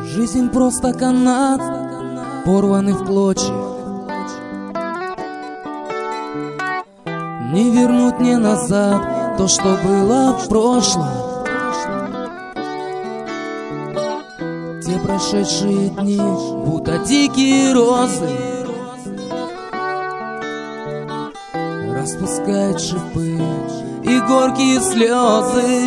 Жизнь просто канат, порванный в клочья. Не вернуть мне назад то, что было в прошлом. Те прошедшие дни, будто дикие розы, распускают шипы и горькие слезы.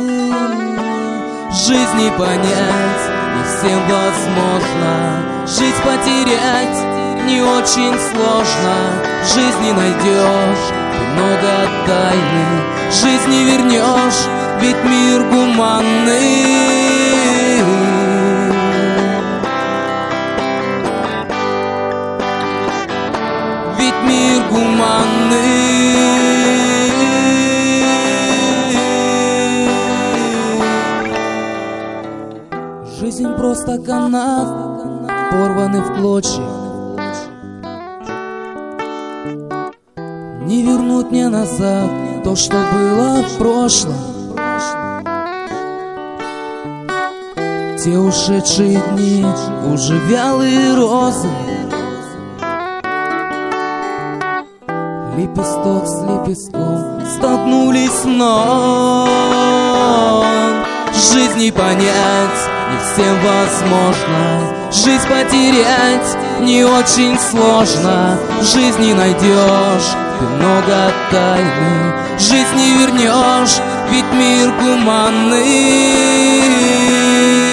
Жизнь не понять, не всем возможно. Жизнь потерять не очень сложно. Жизнь не найдешь, ты много тайны. Жизнь не вернешь, ведь мир гуманный. Ведь мир гуманный. Жизнь просто канат, порванный в клочья. Не вернуть мне назад то, что было в прошлом. Те ушедшие дни, уже вялые розы. Лепесток с лепестком столкнулись вновь. Жизнь не понять, не всем возможно. Жизнь потерять не очень сложно. Жизнь не найдешь, ты много тайны. Жизнь не вернешь, ведь мир гуманный.